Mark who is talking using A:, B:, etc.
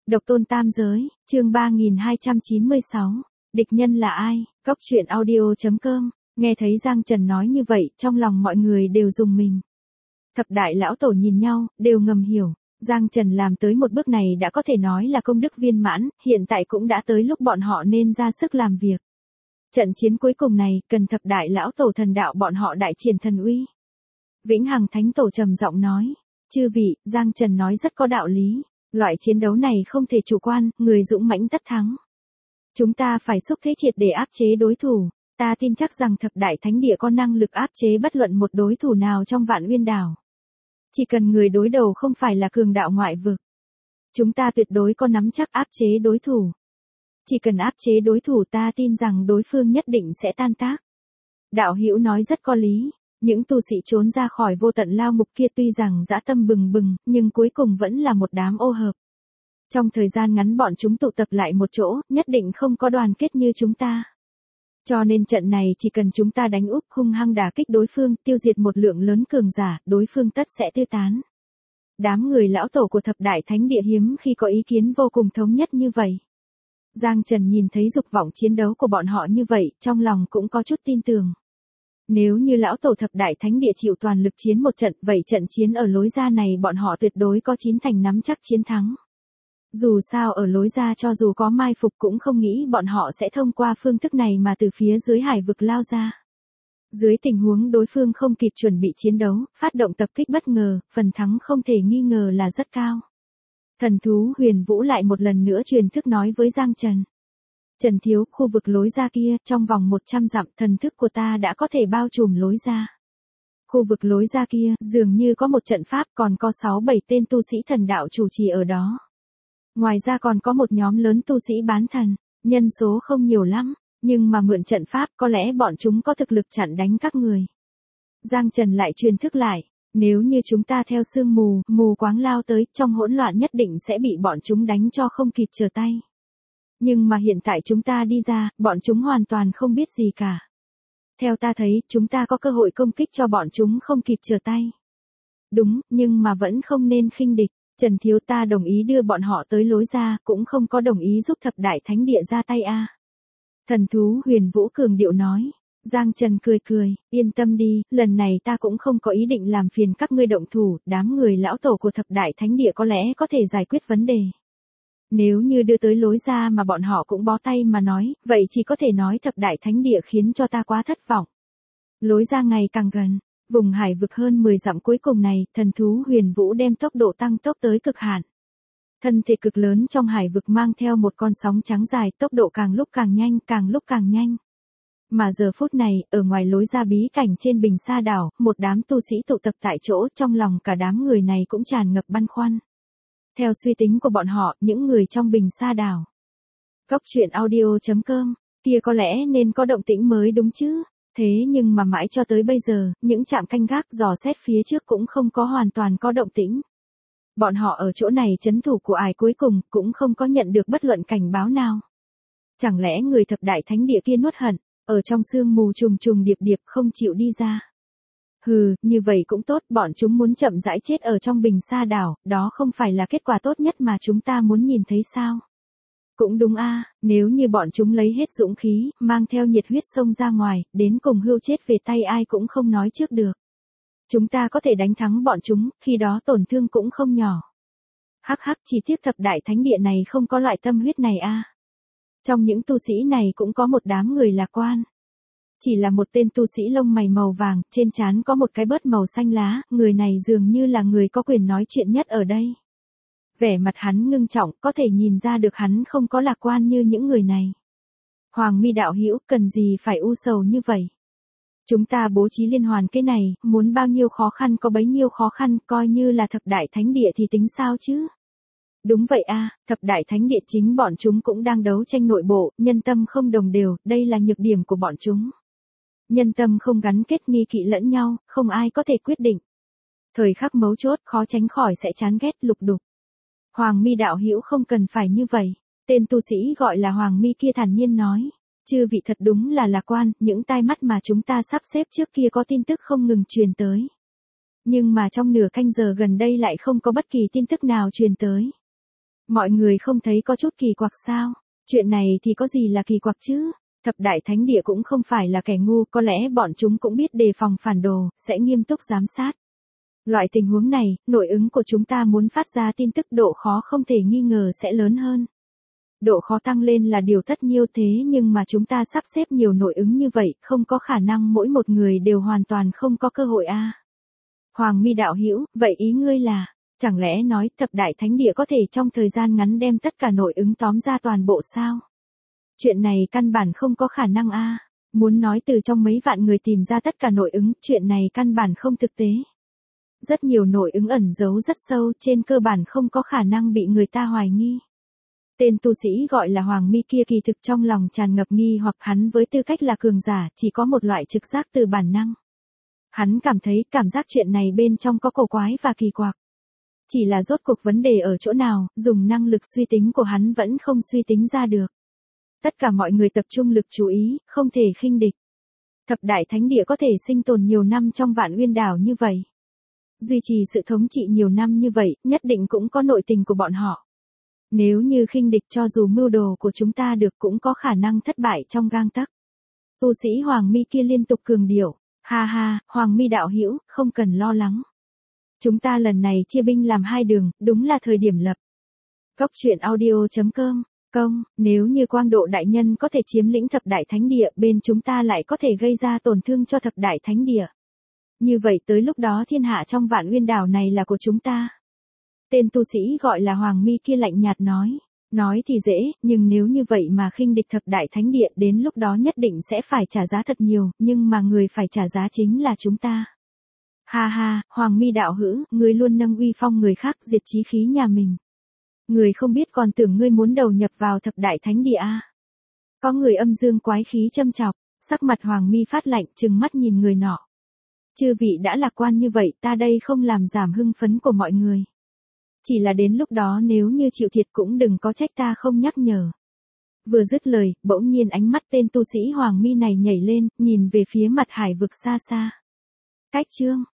A: Độc tôn tam giới, chương 3296, địch nhân là ai, Cóc truyện audio.com, nghe thấy Giang Trần nói như vậy, trong lòng mọi người đều rùng mình. Thập đại lão tổ nhìn nhau, đều ngầm hiểu, Giang Trần làm tới một bước này đã có thể nói là công đức viên mãn, hiện tại cũng đã tới lúc bọn họ nên ra sức làm việc. Trận chiến cuối cùng này, cần thập đại lão tổ thần đạo bọn họ đại triển thần uy. Vĩnh Hằng Thánh Tổ trầm giọng nói, chư vị, Giang Trần nói rất có đạo lý. Loại chiến đấu này không thể chủ quan, người dũng mãnh tất thắng. Chúng ta phải xúc thế triệt để áp chế đối thủ, ta tin chắc rằng thập đại thánh địa có năng lực áp chế bất luận một đối thủ nào trong Vạn Uyên Đảo. Chỉ cần người đối đầu không phải là cường đạo ngoại vực, chúng ta tuyệt đối có nắm chắc áp chế đối thủ. Chỉ cần áp chế đối thủ ta tin rằng đối phương nhất định sẽ tan tác. Đạo hữu nói rất có lý. Những tu sĩ trốn ra khỏi vô tận lao ngục kia tuy rằng dã tâm bừng bừng, nhưng cuối cùng vẫn là một đám ô hợp. Trong thời gian ngắn bọn chúng tụ tập lại một chỗ, nhất định không có đoàn kết như chúng ta. Cho nên trận này chỉ cần chúng ta đánh úp hung hăng đả kích đối phương, tiêu diệt một lượng lớn cường giả, đối phương tất sẽ tiêu tán. Đám người lão tổ của thập đại thánh địa hiếm khi có ý kiến vô cùng thống nhất như vậy. Giang Trần nhìn thấy dục vọng chiến đấu của bọn họ như vậy, trong lòng cũng có chút tin tưởng. Nếu như lão tổ thập đại thánh địa chịu toàn lực chiến một trận, vậy trận chiến ở lối ra này bọn họ tuyệt đối có 9 thành nắm chắc chiến thắng. Dù sao ở lối ra cho dù có mai phục cũng không nghĩ bọn họ sẽ thông qua phương thức này mà từ phía dưới hải vực lao ra. Dưới tình huống đối phương không kịp chuẩn bị chiến đấu, phát động tập kích bất ngờ, phần thắng không thể nghi ngờ là rất cao. Thần thú Huyền Vũ lại một lần nữa truyền thức nói với Giang Trần. Trần thiếu, khu vực lối ra kia, trong vòng 100 dặm, thần thức của ta đã có thể bao trùm lối ra. Khu vực lối ra kia, dường như có một trận pháp, còn có 6-7 tên tu sĩ thần đạo chủ trì ở đó. Ngoài ra còn có một nhóm lớn tu sĩ bán thần, nhân số không nhiều lắm, nhưng mà mượn trận pháp có lẽ bọn chúng có thực lực chặn đánh các người. Giang Trần lại truyền thức lại, nếu như chúng ta theo sương mù quáng lao tới, trong hỗn loạn nhất định sẽ bị bọn chúng đánh cho không kịp trở tay. Nhưng mà hiện tại chúng ta đi ra, bọn chúng hoàn toàn không biết gì cả. Theo ta thấy, chúng ta có cơ hội công kích cho bọn chúng không kịp trở tay. Đúng, nhưng mà vẫn không nên khinh địch. Trần thiếu, ta đồng ý đưa bọn họ tới lối ra, cũng không có đồng ý giúp thập đại thánh địa ra tay a. Thần thú Huyền Vũ cường điệu nói. Giang Trần cười, yên tâm đi, lần này ta cũng không có ý định làm phiền các ngươi động thủ, đám người lão tổ của thập đại thánh địa có lẽ có thể giải quyết vấn đề. Nếu như đưa tới lối ra mà bọn họ cũng bó tay mà nói, vậy chỉ có thể nói thập đại thánh địa khiến cho ta quá thất vọng. Lối ra ngày càng gần, vùng hải vực hơn 10 dặm cuối cùng này, thần thú Huyền Vũ đem tốc độ tăng tốc tới cực hạn. Thân thể cực lớn trong hải vực mang theo một con sóng trắng dài, tốc độ càng lúc càng nhanh. Mà giờ phút này, ở ngoài lối ra bí cảnh trên Bình Sa đảo, một đám tu sĩ tụ tập tại chỗ, trong lòng cả đám người này cũng tràn ngập băn khoăn. Theo suy tính của bọn họ, những người trong Bình Sa đảo, Cóc truyện audio.com, kia có lẽ nên có động tĩnh mới đúng chứ. Thế nhưng mà mãi cho tới bây giờ, những trạm canh gác dò xét phía trước cũng không có hoàn toàn có động tĩnh. Bọn họ ở chỗ này trấn thủ của ai cuối cùng, cũng không có nhận được bất luận cảnh báo nào. Chẳng lẽ người thập đại thánh địa kia nuốt hận, ở trong sương mù trùng điệp không chịu đi ra. Hừ, như vậy cũng tốt, bọn chúng muốn chậm rãi chết ở trong Bình Sa đảo, đó không phải là kết quả tốt nhất mà chúng ta muốn nhìn thấy sao? Cũng đúng a, nếu như bọn chúng lấy hết dũng khí, mang theo nhiệt huyết xông ra ngoài, đến cùng hưu chết về tay ai cũng không nói trước được. Chúng ta có thể đánh thắng bọn chúng, khi đó tổn thương cũng không nhỏ. Hắc, chỉ tiếc thập đại thánh địa này không có loại tâm huyết này a. Trong những tu sĩ này cũng có một đám người lạc quan. Chỉ là một tên tu sĩ lông mày màu vàng, trên trán có một cái bớt màu xanh lá, người này dường như là người có quyền nói chuyện nhất ở đây. Vẻ mặt hắn ngưng trọng, có thể nhìn ra được hắn không có lạc quan như những người này. Hoàng Mi đạo hữu, cần gì phải u sầu như vậy? Chúng ta bố trí liên hoàn cái này, muốn bao nhiêu khó khăn có bấy nhiêu khó khăn, coi như là thập đại thánh địa thì tính sao chứ? Đúng vậy a, thập đại thánh địa chính bọn chúng cũng đang đấu tranh nội bộ, nhân tâm không đồng đều, đây là nhược điểm của bọn chúng. Nhân tâm không gắn kết nghi kỵ lẫn nhau, không ai có thể quyết định. Thời khắc mấu chốt khó tránh khỏi sẽ chán ghét lục đục. Hoàng Mi đạo hữu không cần phải như vậy. Tên tu sĩ gọi là Hoàng Mi kia thản nhiên nói. Chư vị thật đúng là lạc quan, những tai mắt mà chúng ta sắp xếp trước kia có tin tức không ngừng truyền tới. Nhưng mà trong nửa canh giờ gần đây lại không có bất kỳ tin tức nào truyền tới. Mọi người không thấy có chút kỳ quặc sao? Chuyện này thì có gì là kỳ quặc chứ? Thập đại thánh địa cũng không phải là kẻ ngu, có lẽ bọn chúng cũng biết đề phòng phản đồ, sẽ nghiêm túc giám sát. Loại tình huống này, nội ứng của chúng ta muốn phát ra tin tức độ khó không thể nghi ngờ sẽ lớn hơn. Độ khó tăng lên là điều tất nhiên thế nhưng mà chúng ta sắp xếp nhiều nội ứng như vậy, không có khả năng mỗi một người đều hoàn toàn không có cơ hội a. Hoàng Mi đạo hữu, vậy ý ngươi là, chẳng lẽ nói thập đại thánh địa có thể trong thời gian ngắn đem tất cả nội ứng tóm ra toàn bộ sao? Chuyện này căn bản không có khả năng a. Muốn nói từ trong mấy vạn người tìm ra tất cả nội ứng, chuyện này căn bản không thực tế. Rất nhiều nội ứng ẩn giấu rất sâu, trên cơ bản không có khả năng bị người ta hoài nghi. Tên tu sĩ gọi là Hoàng Mi kia kỳ thực trong lòng tràn ngập nghi hoặc hắn với tư cách là cường giả, chỉ có một loại trực giác từ bản năng. Hắn cảm thấy cảm giác chuyện này bên trong có cổ quái và kỳ quặc. Chỉ là rốt cuộc vấn đề ở chỗ nào, dùng năng lực suy tính của hắn vẫn không suy tính ra được. Tất cả mọi người tập trung lực chú ý, không thể khinh địch. Thập đại thánh địa có thể sinh tồn nhiều năm trong Vạn Uyên đảo như vậy. Duy trì sự thống trị nhiều năm như vậy, nhất định cũng có nội tình của bọn họ. Nếu như khinh địch cho dù mưu đồ của chúng ta được cũng có khả năng thất bại trong gang tấc. Tu sĩ Hoàng Mi kia liên tục cường điệu, ha ha, Hoàng Mi đạo hữu, không cần lo lắng. Chúng ta lần này chia binh làm hai đường, đúng là thời điểm lập. Góc truyện audio.com, nếu như Quang Độ đại nhân có thể chiếm lĩnh thập đại thánh địa, bên chúng ta lại có thể gây ra tổn thương cho thập đại thánh địa. Như vậy tới lúc đó thiên hạ trong Vạn Uyên đảo này là của chúng ta. Tên tu sĩ gọi là Hoàng Mi kia lạnh nhạt nói thì dễ, nhưng nếu như vậy mà khinh địch thập đại thánh địa đến lúc đó nhất định sẽ phải trả giá thật nhiều, nhưng mà người phải trả giá chính là chúng ta. Ha ha, Hoàng Mi đạo hữu, ngươi luôn nâng uy phong người khác diệt chí khí nhà mình. Người không biết còn tưởng ngươi muốn đầu nhập vào thập đại thánh địa a. Có người âm dương quái khí châm chọc, sắc mặt Hoàng Mi phát lạnh trừng mắt nhìn người nọ. Chư vị đã lạc quan như vậy, ta đây không làm giảm hưng phấn của mọi người. Chỉ là đến lúc đó nếu như chịu thiệt cũng đừng có trách ta không nhắc nhở. Vừa dứt lời, bỗng nhiên ánh mắt tên tu sĩ Hoàng Mi này nhảy lên, nhìn về phía mặt hải vực xa xa. Cách chương